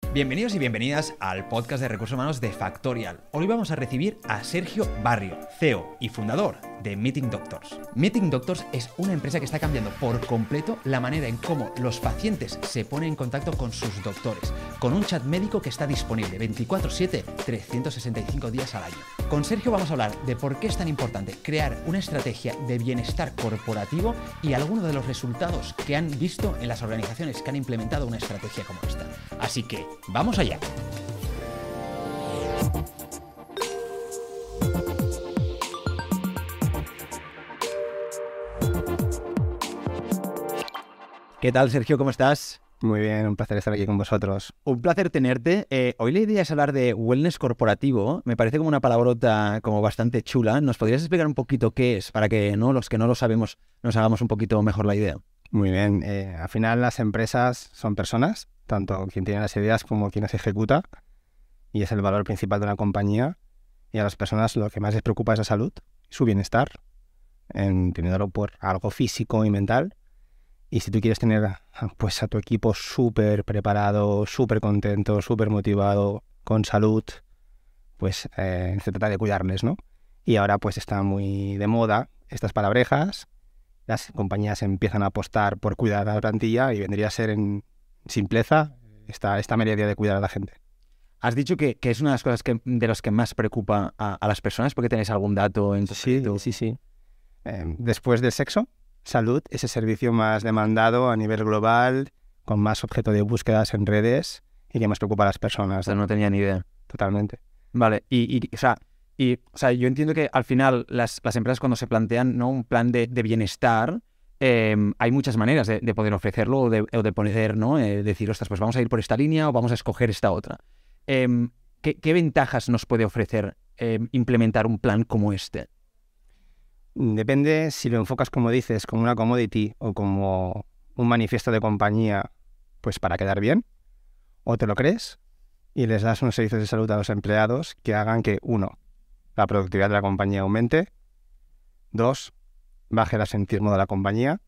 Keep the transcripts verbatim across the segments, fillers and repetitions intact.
Bienvenidos y bienvenidas al podcast de Recursos Humanos de Factorial. Hoy vamos a recibir a Sergio Barrio, C E O y fundador de Meeting Doctors. Meeting Doctors es una empresa que está cambiando por completo la manera en cómo los pacientes se ponen en contacto con sus doctores, con un chat médico que está disponible veinticuatro siete, trescientos sesenta y cinco días al año. Con Sergio vamos a hablar de por qué es tan importante crear una estrategia de bienestar corporativo y algunos de los resultados que han visto en las organizaciones que han implementado una estrategia como esta. Así que, ¡vamos allá! ¿Qué tal, Sergio? ¿Cómo estás? Muy bien, un placer estar aquí con vosotros. Un placer tenerte. Eh, hoy la idea es hablar de wellness corporativo. Me parece como una palabrota como bastante chula. ¿Nos podrías explicar un poquito qué es para que no los que no lo sabemos nos hagamos un poquito mejor la idea? Muy bien. Eh, al final las empresas son personas, tanto quien tiene las ideas como quien las ejecuta, y es el valor principal de una compañía. Y a las personas lo que más les preocupa es la salud, su bienestar, entendiéndolo por algo físico y mental. Y si tú quieres tener pues, a tu equipo súper preparado, súper contento, súper motivado, con salud, pues eh, se trata de cuidarles, ¿no? Y ahora pues está muy de moda estas palabrejas. Las compañías empiezan a apostar por cuidar a la plantilla y vendría a ser en simpleza esta, esta medida de cuidar a la gente. Has dicho que, que es una de las cosas que, de las que más preocupa a, a las personas, porque tenéis algún dato en Sí, sí, sí. Eh, después del sexo, salud es el servicio más demandado a nivel global, con más objeto de búsquedas en redes y que más preocupa a las personas. O sea, no tenía ni idea. Totalmente. Vale, y, y, o sea, y, o sea, yo entiendo que al final las, las empresas cuando se plantean, ¿no?, un plan de, de bienestar, eh, hay muchas maneras de, de poder ofrecerlo o de, o de poder, ¿no?, eh, decir, ostras, pues vamos a ir por esta línea o vamos a escoger esta otra. Eh, ¿qué, ¿Qué ventajas nos puede ofrecer eh, implementar un plan como este? Depende si lo enfocas, como dices, como una commodity o como un manifiesto de compañía, pues para quedar bien, o te lo crees y les das unos servicios de salud a los empleados que hagan que, uno, la productividad de la compañía aumente, dos, baje el absentismo de la compañía,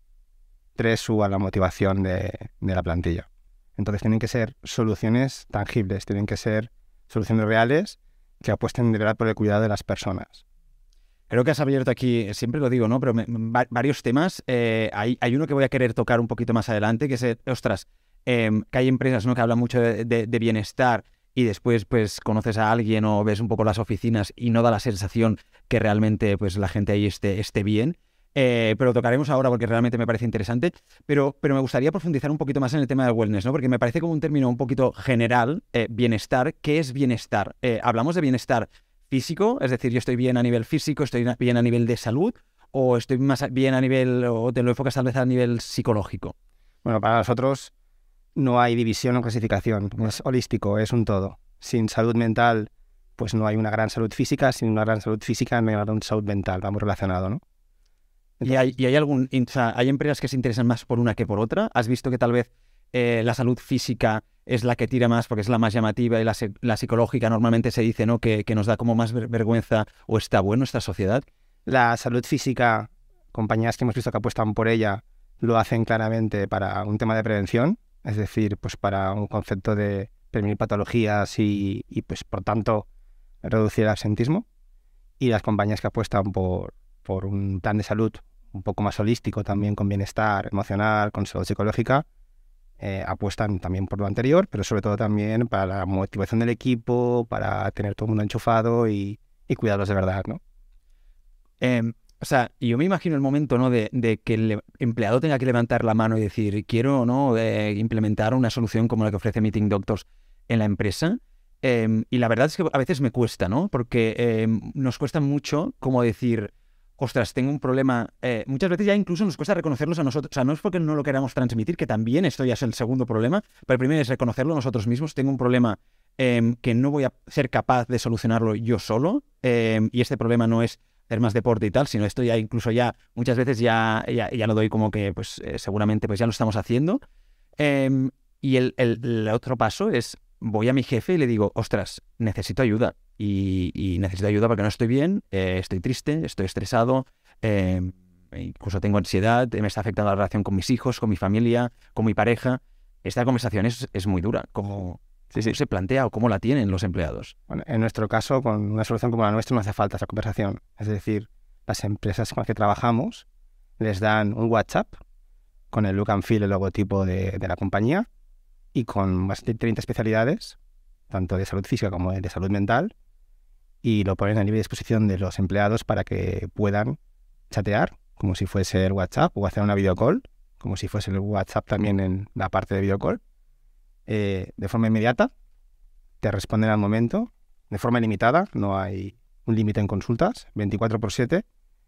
tres, suba la motivación de, de la plantilla. Entonces tienen que ser soluciones tangibles, tienen que ser soluciones reales que apuesten de verdad por el cuidado de las personas. Creo que has abierto aquí, siempre lo digo, ¿no?, pero me, va, varios temas. Eh, hay, hay uno que voy a querer tocar un poquito más adelante, que es, eh, ostras, eh, que hay empresas, ¿no?, que hablan mucho de, de, de bienestar y después pues conoces a alguien o ves un poco las oficinas y no da la sensación que realmente pues la gente ahí esté, esté bien. Eh, pero lo tocaremos ahora porque realmente me parece interesante. Pero, pero me gustaría profundizar un poquito más en el tema del wellness, ¿no?, porque me parece como un término un poquito general, eh, bienestar. ¿Qué es bienestar? Eh, ¿Hablamos de bienestar físico? Es decir, yo estoy bien a nivel físico, estoy bien a nivel de salud, o estoy más bien a nivel, o te lo enfocas tal vez a nivel psicológico. Bueno, para nosotros no hay división o clasificación, es holístico, es un todo. Sin salud mental, pues no hay una gran salud física, sin una gran salud física no hay una gran salud mental, vamos relacionado, ¿no? Entonces, ¿Y, hay, ¿Y hay algún, o sea, hay empresas que se interesan más por una que por otra? ¿Has visto que tal vez eh, la salud física es la que tira más porque es la más llamativa y la, la psicológica normalmente se dice, ¿no?, que, que nos da como más vergüenza o está bueno esta sociedad? La salud física, compañías que hemos visto que apuestan por ella, lo hacen claramente para un tema de prevención, es decir, pues para un concepto de prevenir patologías y, y pues por tanto reducir el absentismo. Y las compañías que apuestan por, por un plan de salud un poco más holístico, también con bienestar emocional, con salud psicológica, Eh, apuestan también por lo anterior, pero sobre todo también para la motivación del equipo, para tener todo el mundo enchufado y, y cuidarlos de verdad, ¿no? Eh, o sea, yo me imagino el momento, ¿no?, de, de que el empleado tenga que levantar la mano y decir, quiero, ¿no?, eh, implementar una solución como la que ofrece Meeting Doctors en la empresa. Eh, y la verdad es que a veces me cuesta, ¿no? Porque eh, nos cuesta mucho como decir, ostras, tengo un problema. Eh, muchas veces ya incluso nos cuesta reconocerlos a nosotros. O sea, no es porque no lo queramos transmitir, que también esto ya es el segundo problema, pero el primero es reconocerlo nosotros mismos. Tengo un problema eh, que no voy a ser capaz de solucionarlo yo solo, eh, y este problema no es hacer más deporte y tal, sino esto ya incluso ya muchas veces ya, ya, ya lo doy como que pues eh, seguramente pues ya lo estamos haciendo. Eh, y el, el, el otro paso es, voy a mi jefe y le digo, ostras, necesito ayuda. Y, y necesito ayuda porque no estoy bien, eh, estoy triste, estoy estresado, eh, incluso tengo ansiedad, me está afectando la relación con mis hijos, con mi familia, con mi pareja. Esta conversación es, es muy dura. Como... Sí, sí. ¿Se plantea o cómo la tienen los empleados? Bueno, en nuestro caso, con una solución como la nuestra, no hace falta esa conversación. Es decir, las empresas con las que trabajamos les dan un WhatsApp con el look and feel, el logotipo de, de la compañía, y con más de treinta especialidades, tanto de salud física como de salud mental, y lo ponen a libre disposición de los empleados para que puedan chatear, como si fuese el WhatsApp, o hacer una videocall, como si fuese el WhatsApp también en la parte de videocall, eh, de forma inmediata. Te responden al momento, de forma ilimitada, no hay un límite en consultas, veinticuatro por siete,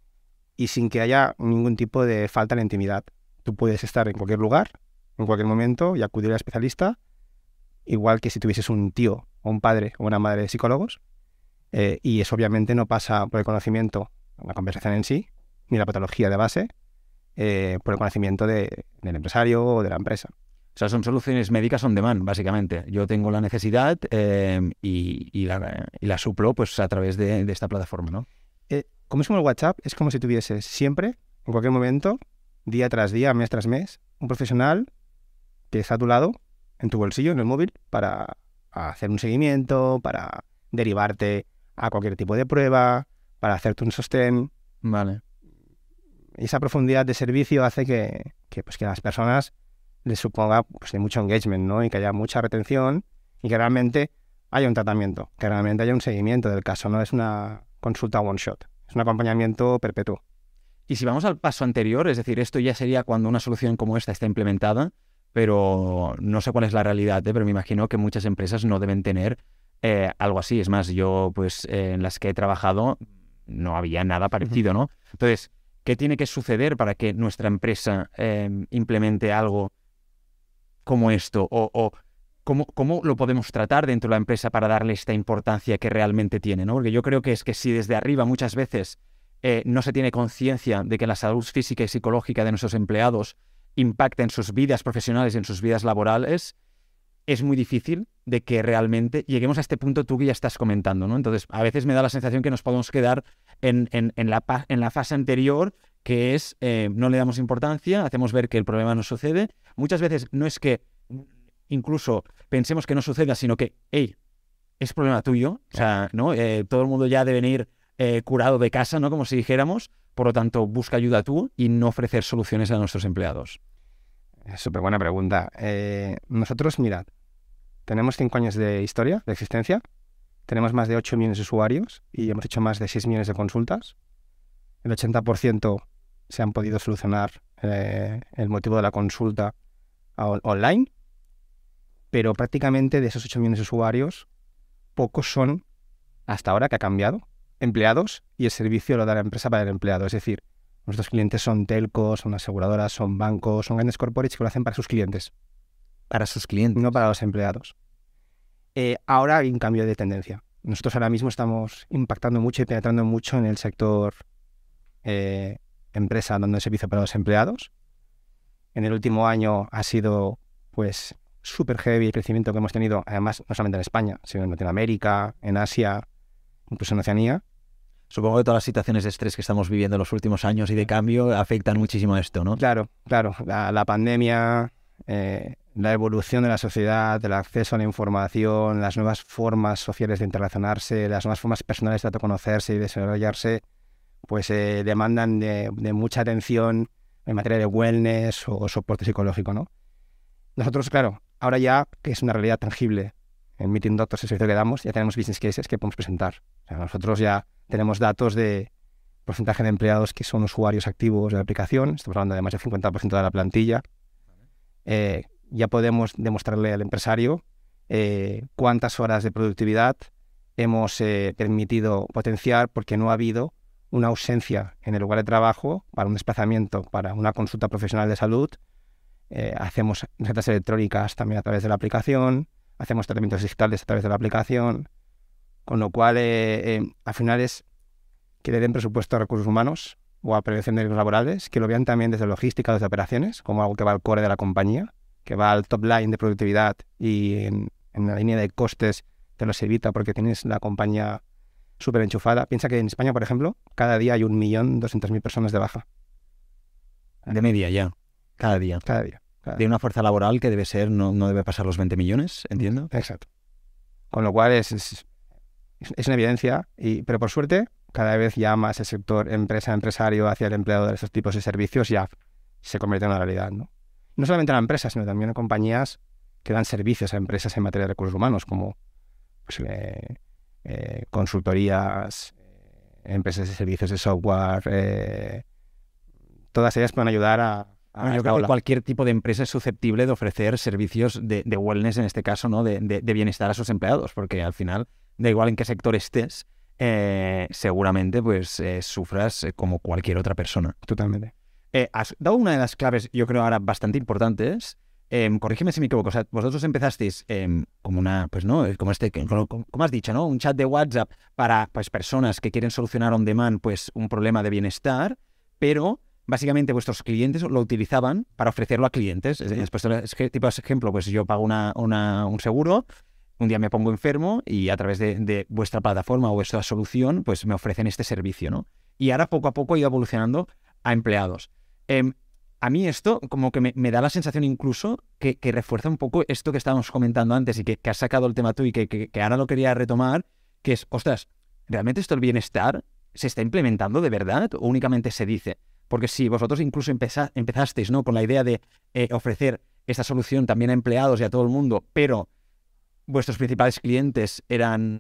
y sin que haya ningún tipo de falta de intimidad. Tú puedes estar en cualquier lugar, en cualquier momento, y acudir al especialista, igual que si tuvieses un tío o un padre o una madre de psicólogos, eh, y eso obviamente no pasa por el conocimiento, la conversación en sí, ni la patología de base, eh, por el conocimiento de, del empresario o de la empresa. O sea, son soluciones médicas on demand, básicamente. Yo tengo la necesidad eh, y, y, la, y la suplo pues, a través de, de esta plataforma, ¿no? Eh, como es como el WhatsApp, es como si tuvieses siempre, en cualquier momento, día tras día, mes tras mes, un profesional que está a tu lado, en tu bolsillo, en el móvil, para hacer un seguimiento, para derivarte a cualquier tipo de prueba, para hacerte un sostén. Vale. Y esa profundidad de servicio hace que, que, pues, que a las personas les suponga pues, de mucho engagement, ¿no? Y que haya mucha retención y que realmente haya un tratamiento, que realmente haya un seguimiento del caso. No es una consulta one shot, es un acompañamiento perpetuo. Y si vamos al paso anterior, es decir, esto ya sería cuando una solución como esta está implementada, pero no sé cuál es la realidad, ¿eh? Pero me imagino que muchas empresas no deben tener eh, algo así. Es más, yo pues eh, en las que he trabajado no había nada parecido, ¿no? Entonces, ¿qué tiene que suceder para que nuestra empresa eh, implemente algo como esto? O, o ¿cómo, ¿cómo lo podemos tratar dentro de la empresa para darle esta importancia que realmente tiene, ¿no? Porque yo creo que es que si desde arriba muchas veces eh, no se tiene conciencia de que la salud física y psicológica de nuestros empleados impacta en sus vidas profesionales y en sus vidas laborales, es muy difícil de que realmente lleguemos a este punto tú que ya estás comentando, ¿no? Entonces, a veces me da la sensación que nos podemos quedar en, en, en, la, en la fase anterior, que es eh, no le damos importancia, hacemos ver que el problema no sucede. Muchas veces no es que incluso pensemos que no suceda, sino que, hey, es problema tuyo, o sea, ¿no? Eh, todo el mundo ya debe ir eh, curado de casa, ¿no? Como si dijéramos, por lo tanto, busca ayuda tú y no ofrecer soluciones a nuestros empleados. Súper buena pregunta. Eh, nosotros, mirad, tenemos cinco años de historia, de existencia, tenemos más de ocho millones de usuarios y hemos hecho más de seis millones de consultas. El ochenta por ciento se han podido solucionar eh, el motivo de la consulta on- online, pero prácticamente de esos ocho millones de usuarios, pocos son, hasta ahora que ha cambiado, empleados, y el servicio lo da la empresa para el empleado. Es decir, nuestros clientes son telcos, son aseguradoras, son bancos, son grandes corporates que lo hacen para sus clientes. Para sus clientes. No para los empleados. Eh, ahora hay un cambio de tendencia. Nosotros ahora mismo estamos impactando mucho y penetrando mucho en el sector eh, empresa dando el servicio para los empleados. En el último año ha sido pues súper heavy el crecimiento que hemos tenido, además no solamente en España, sino en Latinoamérica, en Asia, incluso en Oceanía. Supongo que todas las situaciones de estrés que estamos viviendo en los últimos años y de cambio afectan muchísimo a esto, ¿no? Claro, claro. La, la pandemia, eh, la evolución de la sociedad, el acceso a la información, las nuevas formas sociales de interrelacionarse, las nuevas formas personales de autoconocerse y desarrollarse, pues eh, demandan de, de mucha atención en materia de wellness o soporte psicológico, ¿no? Nosotros, claro, ahora ya que es una realidad tangible, en Meeting Doctors, el servicio que damos, ya tenemos business cases que podemos presentar. O sea, nosotros ya tenemos datos de porcentaje de empleados que son usuarios activos de la aplicación, estamos hablando de más del cincuenta por ciento de la plantilla. Eh, ya podemos demostrarle al empresario eh, cuántas horas de productividad hemos eh, permitido potenciar porque no ha habido una ausencia en el lugar de trabajo para un desplazamiento, para una consulta profesional de salud. Eh, hacemos recetas electrónicas también a través de la aplicación, hacemos tratamientos digitales a través de la aplicación, con lo cual eh, eh, al final es que le den presupuesto a recursos humanos o a prevención de riesgos laborales, que lo vean también desde logística, desde operaciones, como algo que va al core de la compañía, que va al top line de productividad y en, en la línea de costes te los evita porque tienes la compañía súper enchufada. Piensa que en España, por ejemplo, cada día hay un millón doscientas mil personas de baja. De media ya, cada día. Cada día. Cada De una fuerza laboral que debe ser, no, no debe pasar los veinte millones, entiendo. Exacto. Con lo cual es, es, es una evidencia, y, pero por suerte cada vez ya más el sector empresa-empresario hacia el empleado de esos tipos de servicios ya se convierte en una realidad, ¿no? No solamente en la empresa, sino también en compañías que dan servicios a empresas en materia de recursos humanos, como pues, eh, eh, consultorías, eh, empresas de servicios de software, eh, todas ellas pueden ayudar a... a bueno, yo creo que cualquier tipo de empresa es susceptible de ofrecer servicios de, de wellness, en este caso, ¿no? De, de, de bienestar a sus empleados, porque al final, da igual en qué sector estés, eh, seguramente pues eh, sufras como cualquier otra persona. Totalmente. Eh, has dado una de las claves, yo creo ahora bastante importantes. Eh, corrígeme si me equivoco. O sea, vosotros empezasteis eh, como una, pues no, como este, como, como has dicho, ¿no? Un chat de WhatsApp para pues personas que quieren solucionar on demand pues un problema de bienestar, pero básicamente vuestros clientes lo utilizaban para ofrecerlo a clientes. Después, tipo de ejemplo, pues yo pago una, una, un seguro, un día me pongo enfermo y a través de, de vuestra plataforma o vuestra solución, pues me ofrecen este servicio, ¿no? Y ahora poco a poco ha ido evolucionando a empleados. Eh, a mí esto como que me, me da la sensación incluso que, que refuerza un poco esto que estábamos comentando antes y que, que has sacado el tema tú y que, que, que ahora lo quería retomar, que es, ostras, ¿realmente esto del bienestar se está implementando de verdad o únicamente se dice? Porque si vosotros incluso empeza, empezasteis, ¿no? con la idea de eh, ofrecer esta solución también a empleados y a todo el mundo, pero vuestros principales clientes eran,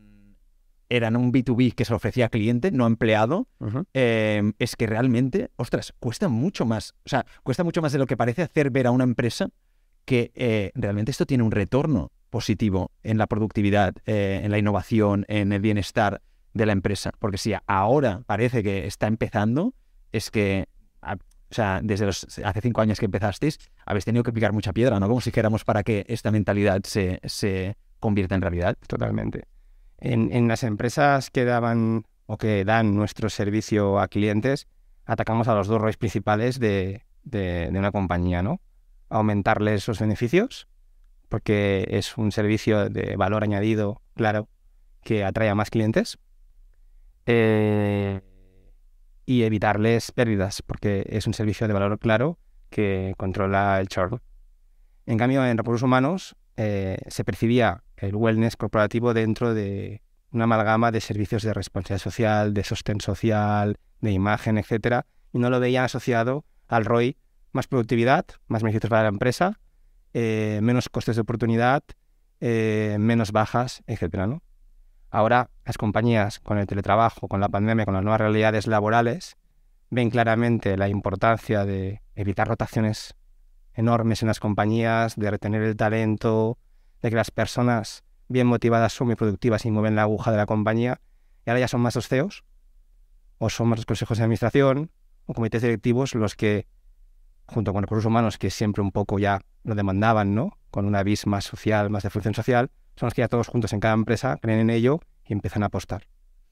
eran un B dos B que se lo ofrecía a cliente, no a empleado, uh-huh. eh, es que realmente, ostras, cuesta mucho más, o sea, cuesta mucho más de lo que parece hacer ver a una empresa que eh, realmente esto tiene un retorno positivo en la productividad, eh, en la innovación, en el bienestar de la empresa. Porque si ahora parece que está empezando, es que, a, o sea, desde los hace cinco años que empezasteis, habéis tenido que picar mucha piedra, ¿no? Como si dijéramos para que esta mentalidad se, se convierta en realidad. Totalmente. En, en las empresas que daban o que dan nuestro servicio a clientes, atacamos a los dos roles principales de, de, de una compañía, ¿no? Aumentarles los beneficios, porque es un servicio de valor añadido, claro, que atrae a más clientes. Eh, y evitarles pérdidas, porque es un servicio de valor claro que controla el churn. En cambio, en recursos humanos eh, se percibía el wellness corporativo dentro de una amalgama de servicios de responsabilidad social, de sostén social, de imagen, etcétera, y no lo veían asociado al R O I, más productividad, más beneficios para la empresa, eh, menos costes de oportunidad, eh, menos bajas, etcétera, ¿no? Ahora, las compañías, con el teletrabajo, con la pandemia, con las nuevas realidades laborales, ven claramente la importancia de evitar rotaciones enormes en las compañías, de retener el talento, de que las personas bien motivadas son muy productivas y mueven la aguja de la compañía. Y ahora ya son más los C E Os, o son más los consejos de administración, o comités directivos los que, junto con recursos humanos, que siempre un poco ya lo demandaban, ¿no? Con una vis más social, más de función social, son los que ya todos juntos en cada empresa creen en ello y empiezan a apostar.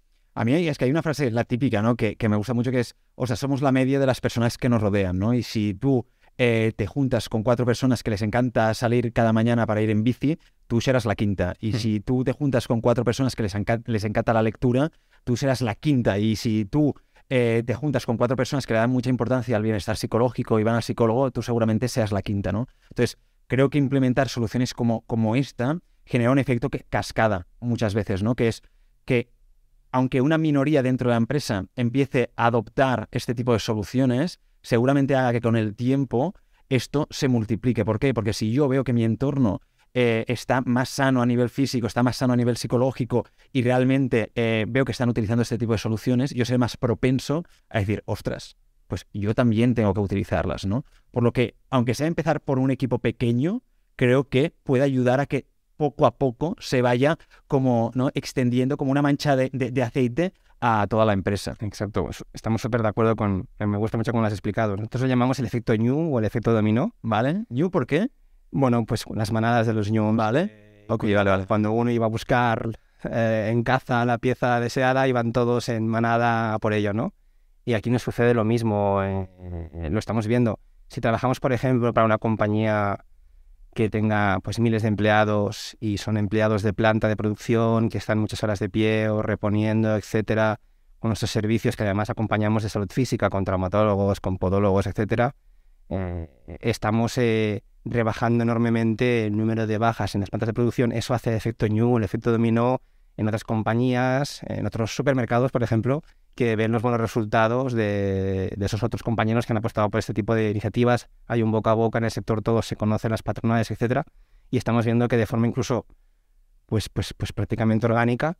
A mí es que hay una frase, la típica, ¿no? Que, que me gusta mucho, que es, o sea, somos la media de las personas que nos rodean, ¿no? Y si tú eh, te juntas con cuatro personas que les encanta salir cada mañana para ir en bici, tú serás la quinta. Y mm. si tú te juntas con cuatro personas que les, enca- les encanta la lectura, tú serás la quinta. Y si tú eh, te juntas con cuatro personas que le dan mucha importancia al bienestar psicológico y van al psicólogo, tú seguramente seas la quinta, ¿no? Entonces, creo que implementar soluciones como, como esta genera un efecto que cascada muchas veces, ¿no? Que es que aunque una minoría dentro de la empresa empiece a adoptar este tipo de soluciones, seguramente haga que con el tiempo esto se multiplique. ¿Por qué? Porque si yo veo que mi entorno eh, está más sano a nivel físico, está más sano a nivel psicológico y realmente eh, veo que están utilizando este tipo de soluciones, yo seré más propenso a decir, ostras, pues yo también tengo que utilizarlas, ¿no? Por lo que, aunque sea empezar por un equipo pequeño, creo que puede ayudar a que poco a poco se vaya como, ¿no? extendiendo como una mancha de, de, de aceite a toda la empresa. Exacto, estamos súper de acuerdo con, me gusta mucho cómo lo has explicado. Nosotros lo llamamos el efecto ñu o el efecto dominó. ¿Vale? ¿Ñu por qué? Bueno, pues las manadas de los ñu. Vale. Eh, okay, vale, vale. Cuando uno iba a buscar eh, en caza la pieza deseada, iban todos en manada por ello, ¿no? Y aquí nos sucede lo mismo, eh, eh, lo estamos viendo. Si trabajamos, por ejemplo, para una compañía que tenga pues miles de empleados y son empleados de planta de producción que están muchas horas de pie o reponiendo, etcétera, con nuestros servicios que además acompañamos de salud física con traumatólogos, con podólogos, etcétera, eh, estamos eh, rebajando enormemente el número de bajas en las plantas de producción. Eso hace el efecto ñu, el efecto dominó en otras compañías, en otros supermercados, por ejemplo, que ven los buenos resultados de, de esos otros compañeros que han apostado por este tipo de iniciativas. Hay un boca a boca en el sector, todos se conocen, las patronales, etcétera, y estamos viendo que de forma incluso pues, pues, pues prácticamente orgánica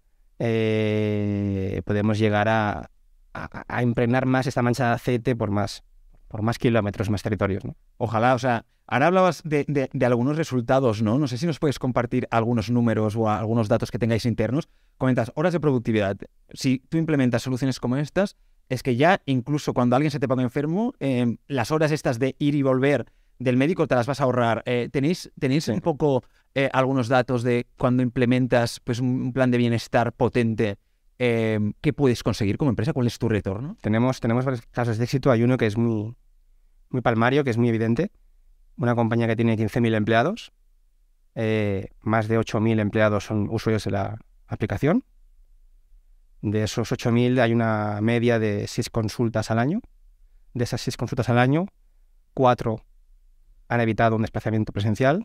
eh, podemos llegar a, a, a impregnar más esta mancha de aceite por más, por más kilómetros, más territorios, ¿no? Ojalá, o sea, ahora hablabas de, de, de algunos resultados, ¿no? No sé si nos puedes compartir algunos números o algunos datos que tengáis internos. Comentas horas de productividad. Si tú implementas soluciones como estas, es que ya incluso cuando alguien se te ponga enfermo, eh, las horas estas de ir y volver del médico te las vas a ahorrar. Eh, ¿Tenéis, tenéis sí. un poco eh, algunos datos de cuando implementas pues, un plan de bienestar potente? Eh, ¿Qué puedes conseguir como empresa? ¿Cuál es tu retorno? Tenemos, tenemos varios casos de éxito. Hay uno que es muy, muy palmario, que es muy evidente. Una compañía que tiene quince mil empleados. Eh, más de ocho mil empleados son usuarios de la aplicación. De esos ocho mil hay una media de seis consultas al año. De esas seis consultas al año, cuatro han evitado un desplazamiento presencial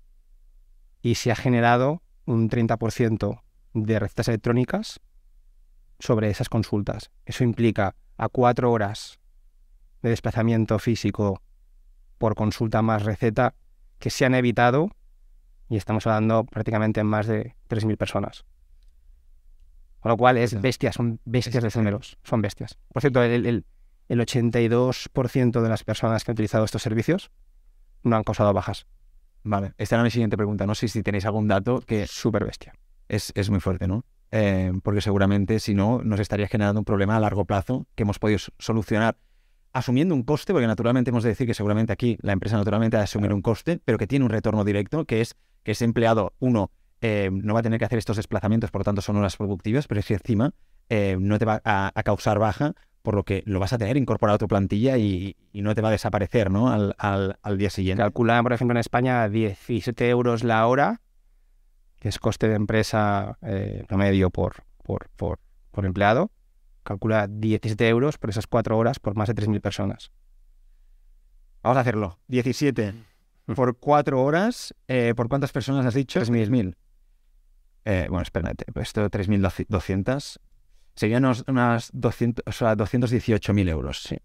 y se ha generado un treinta por ciento de recetas electrónicas sobre esas consultas. Eso implica a cuatro horas de desplazamiento físico por consulta más receta que se han evitado, y estamos hablando prácticamente en más de tres mil personas. Con lo cual es bestia, son bestias de números, son bestias. Por cierto, el, el, el ochenta y dos por ciento de las personas que han utilizado estos servicios no han causado bajas. Vale, esta era mi siguiente pregunta. No sé si tenéis algún dato que... Súper bestia. Es, es muy fuerte, ¿no? Eh, porque seguramente, si no, nos estaría generando un problema a largo plazo que hemos podido solucionar asumiendo un coste, porque naturalmente hemos de decir que seguramente aquí la empresa naturalmente ha de asumir un coste, pero que tiene un retorno directo, que es que ese empleado, uno, eh, no va a tener que hacer estos desplazamientos, por lo tanto son horas productivas, pero es que encima eh, no te va a, a causar baja, por lo que lo vas a tener incorporado a tu plantilla y, y no te va a desaparecer, ¿no? Al, al, al día siguiente. Calcula, por ejemplo, en España diecisiete euros la hora, que es coste de empresa eh, promedio por, por, por, por empleado. Calcula diecisiete euros por esas cuatro horas por más de tres mil personas. Vamos a hacerlo. diecisiete por cuatro horas, eh, ¿por cuántas personas has dicho? tres mil. Eh, bueno, espérate, esto tres mil doscientos serían unos, unas doscientos, o sea, doscientos dieciocho mil euros. Sí.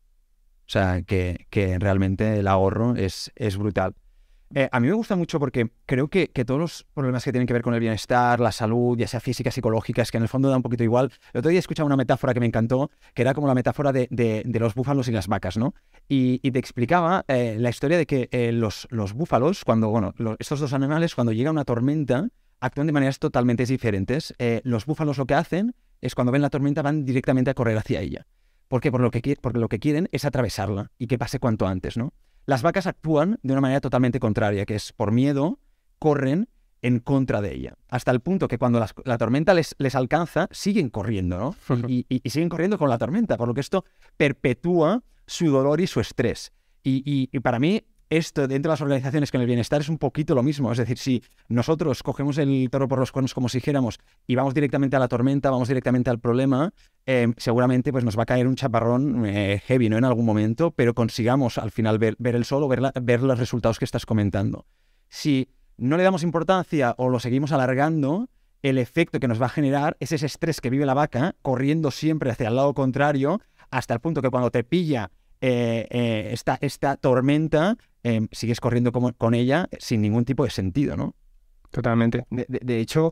O sea, que, que realmente el ahorro es, es brutal. Eh, a mí me gusta mucho porque creo que, que todos los problemas que tienen que ver con el bienestar, la salud, ya sea física, psicológica, es que en el fondo da un poquito igual. El otro día escuchaba una metáfora que me encantó, que era como la metáfora de, de, de los búfalos y las vacas, ¿no? Y, y te explicaba eh, la historia de que eh, los, los búfalos, cuando, bueno, los, estos dos animales, cuando llega una tormenta, actúan de maneras totalmente diferentes. Eh, los búfalos lo que hacen es cuando ven la tormenta van directamente a correr hacia ella. ¿Por qué? Por lo que, porque lo que quieren es atravesarla y que pase cuanto antes, ¿no? Las vacas actúan de una manera totalmente contraria, que es por miedo, corren en contra de ella. Hasta el punto que cuando las, la tormenta les, les alcanza, siguen corriendo, ¿no? Y, y, y siguen corriendo con la tormenta, por lo que esto perpetúa su dolor y su estrés. Y, y, y para mí, esto dentro de las organizaciones con el bienestar es un poquito lo mismo. Es decir, si nosotros cogemos el toro por los cuernos, como si dijéramos, y vamos directamente a la tormenta, vamos directamente al problema, eh, seguramente pues, nos va a caer un chaparrón eh, heavy, ¿no? En algún momento, pero consigamos al final ver, ver el sol o ver, la, ver los resultados que estás comentando. Si no le damos importancia o lo seguimos alargando, el efecto que nos va a generar es ese estrés que vive la vaca corriendo siempre hacia el lado contrario, hasta el punto que cuando te pilla eh, eh, esta, esta tormenta, eh, sigues corriendo como, con ella sin ningún tipo de sentido, ¿no? Totalmente. De, de, de hecho,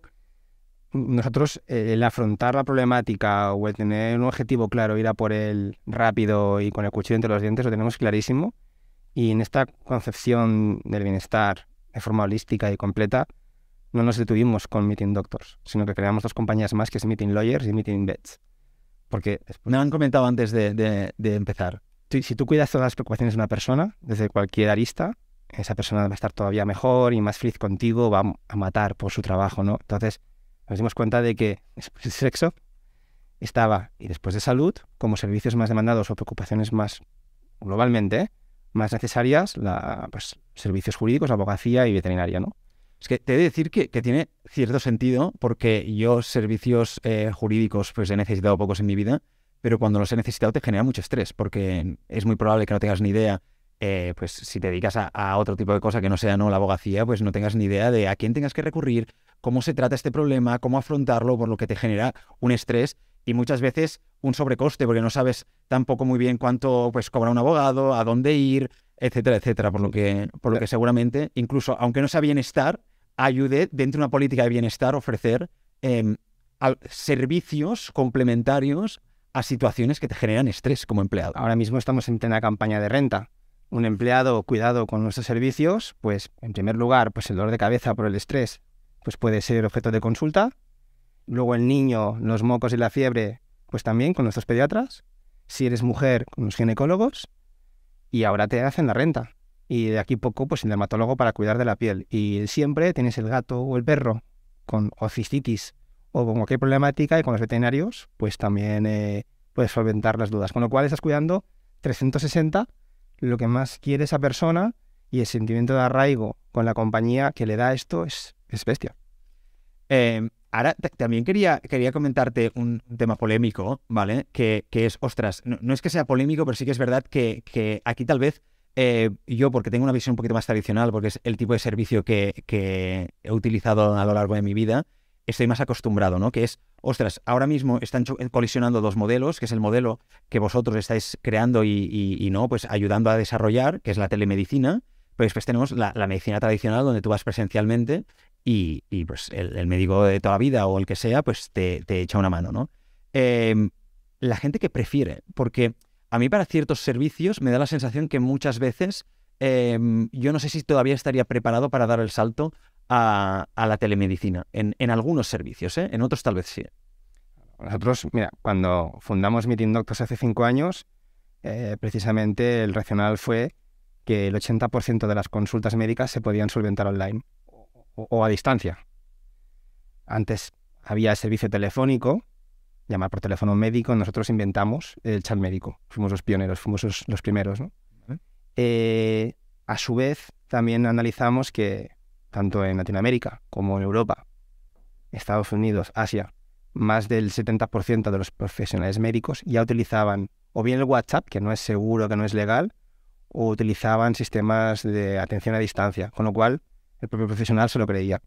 nosotros eh, el afrontar la problemática o el tener un objetivo claro, ir a por él rápido y con el cuchillo entre los dientes, lo tenemos clarísimo. Y en esta concepción del bienestar de forma holística y completa, no nos detuvimos con Meeting Doctors, sino que creamos dos compañías más, que es Meeting Lawyers y Meeting Vets. Porque me han comentado antes de, de, de empezar. Si, si tú cuidas todas las preocupaciones de una persona, desde cualquier arista, esa persona va a estar todavía mejor y más feliz contigo, va a matar por su trabajo, ¿no? Entonces, nos dimos cuenta de que después de sexo estaba, y después de salud, como servicios más demandados o preocupaciones más globalmente, ¿eh? más necesarias, la, pues, servicios jurídicos, abogacía y veterinaria, ¿no? Es que te he de decir que, que tiene cierto sentido, porque yo servicios eh, jurídicos pues he necesitado pocos en mi vida, pero cuando los he necesitado te genera mucho estrés, porque es muy probable que no tengas ni idea eh, pues si te dedicas a, a otro tipo de cosa que no sea no la abogacía, pues no tengas ni idea de a quién tengas que recurrir, cómo se trata este problema, cómo afrontarlo, por lo que te genera un estrés y muchas veces un sobrecoste, porque no sabes tampoco muy bien cuánto pues cobra un abogado, a dónde ir, etcétera, etcétera, por lo que, por lo que seguramente, incluso aunque no sea bienestar, ayude dentro de una política de bienestar ofrecer eh, al, servicios complementarios a situaciones que te generan estrés como empleado. Ahora mismo estamos en plena campaña de renta. Un empleado cuidado con nuestros servicios, pues en primer lugar, pues el dolor de cabeza por el estrés, pues puede ser objeto de consulta. Luego el niño, los mocos y la fiebre, pues también con nuestros pediatras. Si eres mujer, con los ginecólogos. Y ahora te hacen la renta. Y de aquí poco, pues el dermatólogo para cuidar de la piel. Y siempre tienes el gato o el perro con o cistitis o con cualquier problemática y con los veterinarios, pues también eh, puedes solventar las dudas. Con lo cual estás cuidando trescientos sesenta lo que más quiere esa persona y el sentimiento de arraigo con la compañía que le da esto es, es bestia. Eh, ahora t- también quería, quería comentarte un tema polémico, ¿vale? Que, que es, ostras, no, no es que sea polémico, pero sí que es verdad que, que aquí tal vez eh, yo, porque tengo una visión un poquito más tradicional, porque es el tipo de servicio que, que he utilizado a lo largo de mi vida, estoy más acostumbrado, ¿no? Que es, ostras, ahora mismo están cho- colisionando dos modelos, que es el modelo que vosotros estáis creando y, y, y no, pues ayudando a desarrollar, que es la telemedicina, pero después tenemos la, la medicina tradicional, donde tú vas presencialmente y, y pues el, el médico de toda la vida o el que sea, pues te, te echa una mano, ¿no? Eh, la gente que prefiere, porque a mí para ciertos servicios me da la sensación que muchas veces eh, yo no sé si todavía estaría preparado para dar el salto a, a la telemedicina, en, en algunos servicios, ¿eh? En otros tal vez sí. Nosotros, mira, cuando fundamos Meeting Doctors hace cinco años, eh, precisamente el racional fue que el ochenta por ciento de las consultas médicas se podían solventar online o, o a distancia. Antes había el servicio telefónico, llamar por teléfono médico, nosotros inventamos el chat médico. Fuimos los pioneros, fuimos los, los primeros, ¿no? Uh-huh. Eh, a su vez, también analizamos que tanto en Latinoamérica como en Europa, Estados Unidos, Asia, más del setenta por ciento de los profesionales médicos ya utilizaban o bien el WhatsApp, que no es seguro, que no es legal, o utilizaban sistemas de atención a distancia, con lo cual el propio profesional se lo creía.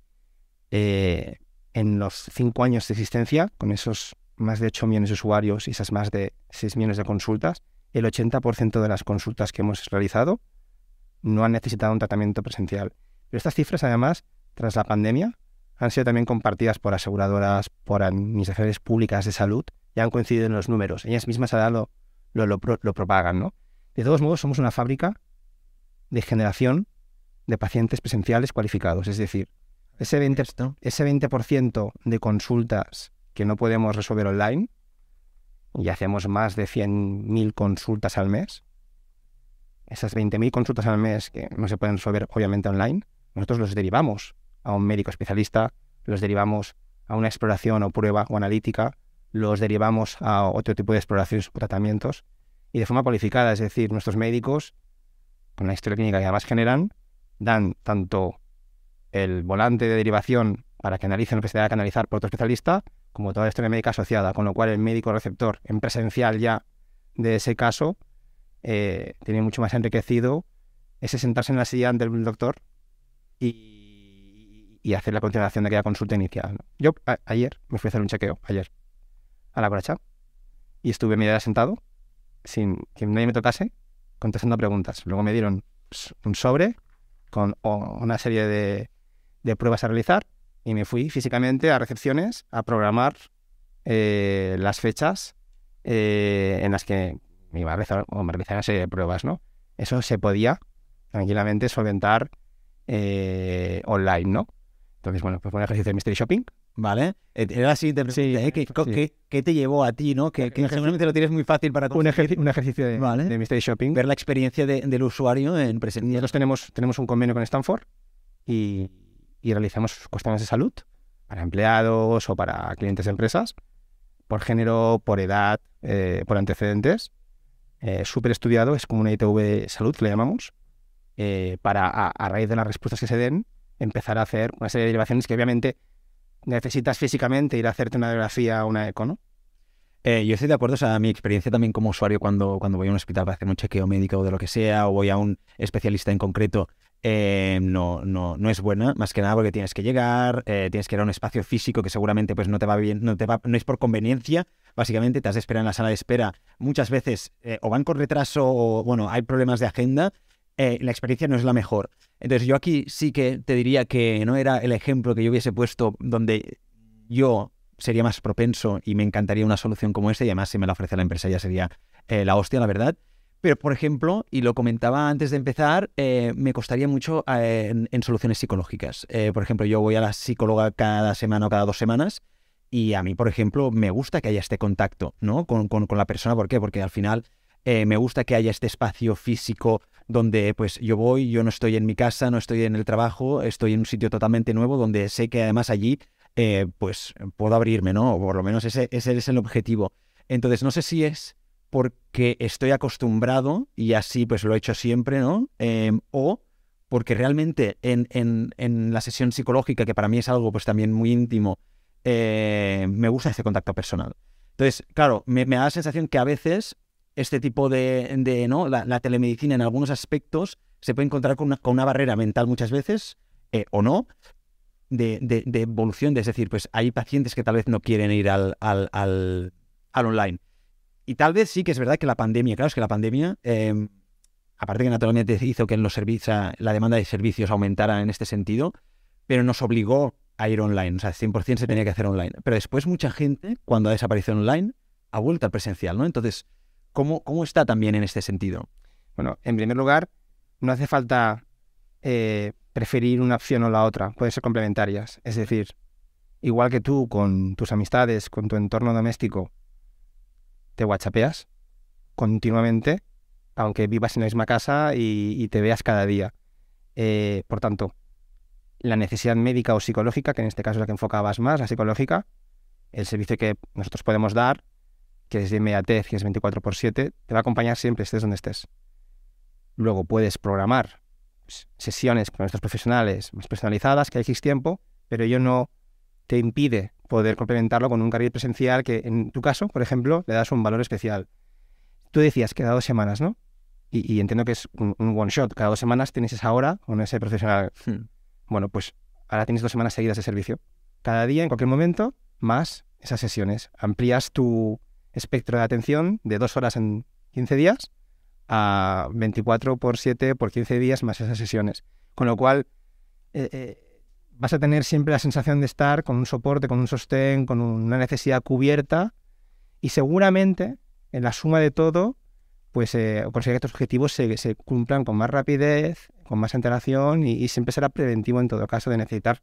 Eh, en los cinco años de existencia, con esos más de ocho millones de usuarios y esas más de seis millones de consultas, el ochenta por ciento de las consultas que hemos realizado no han necesitado un tratamiento presencial. Pero estas cifras, además, tras la pandemia, han sido también compartidas por aseguradoras, por administraciones públicas de salud, y han coincidido en los números. Ellas mismas ahora lo, lo, lo, lo propagan, ¿no? De todos modos, somos una fábrica de generación de pacientes presenciales cualificados. Es decir, ese veinte, ese veinte por ciento de consultas que no podemos resolver online, y hacemos más de cien mil consultas al mes, esas veinte mil consultas al mes que no se pueden resolver obviamente online, nosotros los derivamos a un médico especialista, los derivamos a una exploración o prueba o analítica, los derivamos a otro tipo de exploraciones o tratamientos, y de forma cualificada, es decir, nuestros médicos, con la historia clínica que además generan, dan tanto el volante de derivación para que analicen lo que se tenga que analizar por otro especialista, como toda la historia médica asociada, con lo cual el médico receptor en presencial ya de ese caso eh, tiene mucho más enriquecido ese sentarse en la silla del doctor y, y hacer la continuación de aquella consulta inicial, ¿no? Yo a, ayer me fui a hacer un chequeo, ayer, a la Coracha, y estuve media hora sentado, sin que nadie me tocase, contestando preguntas. Luego me dieron un sobre con una serie de, de pruebas a realizar y me fui físicamente a recepciones a programar eh, las fechas eh, en las que me iba a realizar, o me realizar una serie de pruebas, ¿no? Eso se podía tranquilamente solventar eh, online, ¿no? Entonces, bueno, pues fue un ejercicio de mystery shopping. Vale, era así, te pregunté, ¿eh? ¿Qué, sí. ¿qué, ¿Qué te llevó a ti, no? Que, que seguramente lo tienes muy fácil para un, ejerci un ejercicio de, vale. de mystery shopping. Ver la experiencia de, del usuario en presencia. Nosotros tenemos, tenemos un convenio con Stanford y, y realizamos cuestiones de salud para empleados o para clientes de empresas, por género, por edad, eh, por antecedentes. Eh, súper estudiado, es como una I T V de salud, que le llamamos, eh, para a, a raíz de las respuestas que se den, empezar a hacer una serie de derivaciones que obviamente necesitas físicamente ir a hacerte una radiografía o una eco, ¿no? Eh, yo estoy de acuerdo, o sea, mi experiencia también como usuario cuando, cuando voy a un hospital para hacer un chequeo médico o de lo que sea, o voy a un especialista en concreto, eh, no, no, no es buena, más que nada porque tienes que llegar, eh, tienes que ir a un espacio físico que seguramente pues no te va bien, no te va, no es por conveniencia, básicamente te has de esperar en la sala de espera, muchas veces eh, o van con retraso o bueno, hay problemas de agenda, eh, la experiencia no es la mejor. Entonces yo aquí sí que te diría que no era el ejemplo que yo hubiese puesto donde yo sería más propenso y me encantaría una solución como esta, y además si me la ofrece la empresa ya sería eh, la hostia, la verdad. Pero, por ejemplo, y lo comentaba antes de empezar, eh, me costaría mucho eh, en, en soluciones psicológicas. Eh, por ejemplo, yo voy a la psicóloga cada semana o cada dos semanas y a mí, por ejemplo, me gusta que haya este contacto, ¿no? con, con, con la persona. ¿Por qué? Porque al final eh, me gusta que haya este espacio físico donde pues yo voy, yo no estoy en mi casa, no estoy en el trabajo, estoy en un sitio totalmente nuevo donde sé que además allí eh, pues puedo abrirme, ¿no? O por lo menos ese, ese es el objetivo. Entonces, no sé si es porque estoy acostumbrado y así pues lo he hecho siempre, ¿no? Eh, o porque realmente en, en, en la sesión psicológica, que para mí es algo pues también muy íntimo, eh, me gusta este contacto personal. Entonces, claro, me, me da la sensación que a veces este tipo de, de ¿no? La, la telemedicina en algunos aspectos se puede encontrar con una, con una barrera mental muchas veces, eh, o no, de, de, de evolución, de, es decir, pues hay pacientes que tal vez no quieren ir al, al, al, al online. Y tal vez sí que es verdad que la pandemia, claro, es que la pandemia, eh, aparte que naturalmente hizo que en los servicios, la demanda de servicios aumentara en este sentido, pero nos obligó a ir online, o sea, cien por ciento se tenía que hacer online. Pero después mucha gente, cuando ha desaparecido online, ha vuelto al presencial, ¿no? Entonces, ¿cómo, cómo está también en este sentido? Bueno, en primer lugar, no hace falta eh, preferir una opción o la otra, pueden ser complementarias. Es decir, igual que tú con tus amistades, con tu entorno doméstico, te whatsappeas continuamente, aunque vivas en la misma casa y, y te veas cada día. Eh, por tanto, la necesidad médica o psicológica, que en este caso es la que enfocabas más, la psicológica, el servicio que nosotros podemos dar, que es de inmediatez, que es veinticuatro por siete, te va a acompañar siempre, estés donde estés. Luego puedes programar sesiones con nuestros profesionales más personalizadas, que hay X tiempo, pero ello no te impide poder complementarlo con un carril presencial que, en tu caso, por ejemplo, le das un valor especial. Tú decías que cada dos semanas, ¿no? Y, y entiendo que es un, un one shot. Cada dos semanas tienes esa hora con ese profesional. Hmm. Bueno, pues ahora tienes dos semanas seguidas de servicio. Cada día, en cualquier momento, más esas sesiones. Amplías tu espectro de atención de dos horas en quince días a veinticuatro por siete por quince días más esas sesiones. Con lo cual, eh, eh, vas a tener siempre la sensación de estar con un soporte, con un sostén, con una necesidad cubierta, y seguramente en la suma de todo, pues eh, conseguir que estos objetivos se, se cumplan con más rapidez, con más interacción, y, y siempre será preventivo en todo caso de necesitar,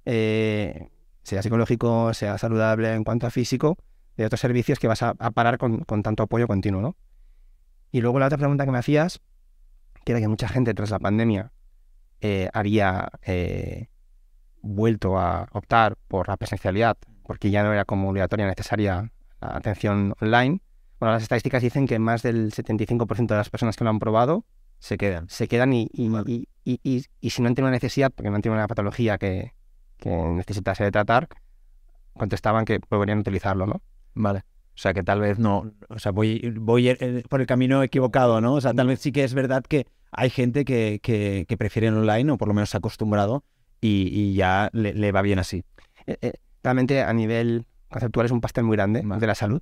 eh, sea psicológico, sea saludable en cuanto a físico, de otros servicios que vas a, a parar con, con tanto apoyo continuo, ¿no? Y luego la otra pregunta que me hacías, que era que mucha gente tras la pandemia eh, había eh, vuelto a optar por la presencialidad, porque ya no era como obligatoria necesaria la atención online. Bueno, las estadísticas dicen que más del setenta y cinco por ciento de las personas que lo han probado se quedan. Se quedan y, y, y, y, y, y si no han tenido una necesidad, porque no han tenido una patología que, que necesitase de tratar, contestaban que podrían utilizarlo, ¿no? Vale. O sea, que tal vez no, o sea, voy, voy por el camino equivocado, ¿no? O sea, tal vez sí que es verdad que hay gente que, que, que prefiere online, o por lo menos se ha acostumbrado, y, y ya le, le va bien así. Eh, eh, realmente a nivel conceptual es un pastel muy grande vale. de la salud,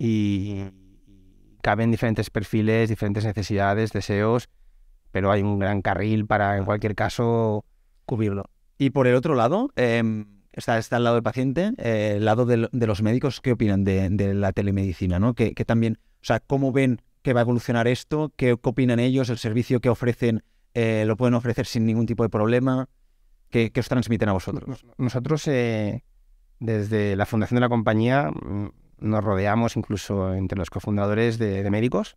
y caben diferentes perfiles, diferentes necesidades, deseos, pero hay un gran carril para, en cualquier caso, cubrirlo. Y por el otro lado, eh, está, está al lado del paciente, eh, el lado de, de los médicos, ¿qué opinan de, de la telemedicina, ¿no? Que, que también, o sea, ¿cómo ven que va a evolucionar esto? ¿Qué, qué opinan ellos? ¿El servicio que ofrecen eh, lo pueden ofrecer sin ningún tipo de problema? ¿Qué, qué os transmiten a vosotros? Nosotros, eh, desde la fundación de la compañía, nos rodeamos incluso entre los cofundadores de, de médicos,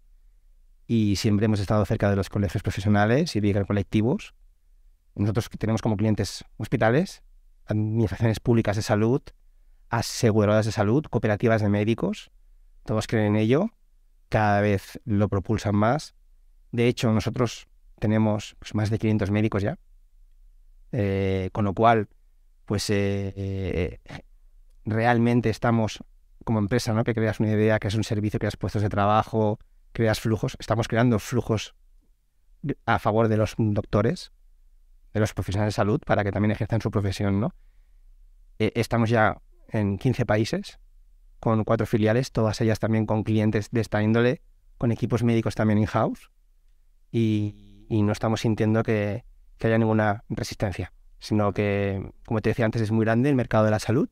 y siempre hemos estado cerca de los colegios profesionales y de colectivos. Nosotros tenemos como clientes hospitales, administraciones públicas de salud, aseguradoras de salud, cooperativas de médicos. Todos creen en ello, cada vez lo propulsan más. De hecho, nosotros tenemos pues, más de quinientos médicos ya, eh, con lo cual, pues eh, eh, realmente estamos como empresa, ¿no? Que creas una idea, que es un servicio, creas puestos de trabajo, creas flujos. Estamos creando flujos a favor de los doctores, de los profesionales de salud, para que también ejerzan su profesión, ¿no? Eh, estamos ya en quince países, con cuatro filiales, todas ellas también con clientes de esta índole, con equipos médicos también in-house, y, y no estamos sintiendo que, que haya ninguna resistencia, sino que, como te decía antes, es muy grande el mercado de la salud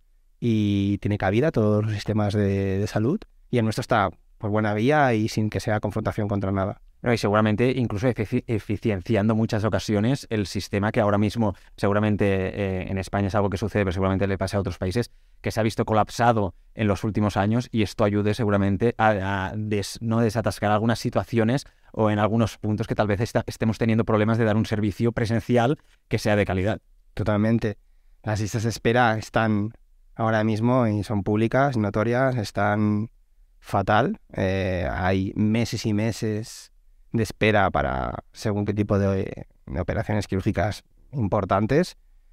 y tiene cabida todos los sistemas de, de salud, y el nuestro está por buena vía y sin que sea confrontación contra nada. No, y seguramente incluso efici- eficienciando muchas ocasiones el sistema que ahora mismo seguramente eh, en España es algo que sucede, pero seguramente le pasa a otros países, que se ha visto colapsado en los últimos años, y esto ayude seguramente a, a des, no desatascar algunas situaciones o en algunos puntos que tal vez esta, estemos teniendo problemas de dar un servicio presencial que sea de calidad. Totalmente. Las listas de espera están ahora mismo y son públicas, notorias, están fatal. Eh, hay meses y meses de espera para según qué tipo de, de operaciones quirúrgicas importantes.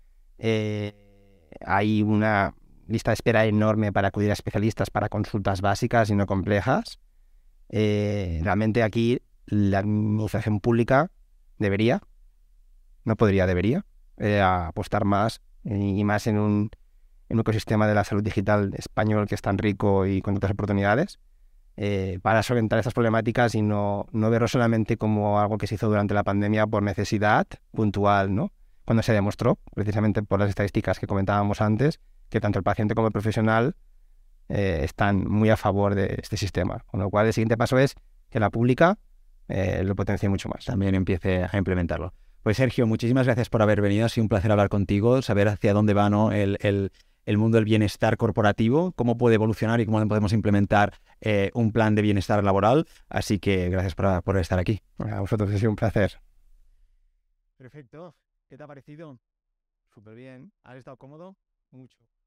Eh, hay una lista de espera enorme para acudir a especialistas para consultas básicas y no complejas. Eh, realmente aquí la administración pública debería, no podría, debería, eh, apostar más y más en un, en un ecosistema de la salud digital español que es tan rico y con tantas oportunidades. Eh, para solventar estas problemáticas y no, no verlo solamente como algo que se hizo durante la pandemia por necesidad puntual, ¿no? Cuando se demostró, precisamente por las estadísticas que comentábamos antes, que tanto el paciente como el profesional eh, están muy a favor de este sistema. Con lo cual, el siguiente paso es que la pública eh, lo potencie mucho más. También empiece a implementarlo. Pues Sergio, muchísimas gracias por haber venido. Ha sido un placer hablar contigo, saber hacia dónde va, ¿no? el... el... el mundo del bienestar corporativo, cómo puede evolucionar y cómo podemos implementar eh, un plan de bienestar laboral. Así que gracias por, por estar aquí. A vosotros, ha sido un placer. Perfecto. ¿Qué te ha parecido? Súper bien. ¿Has estado cómodo? Mucho.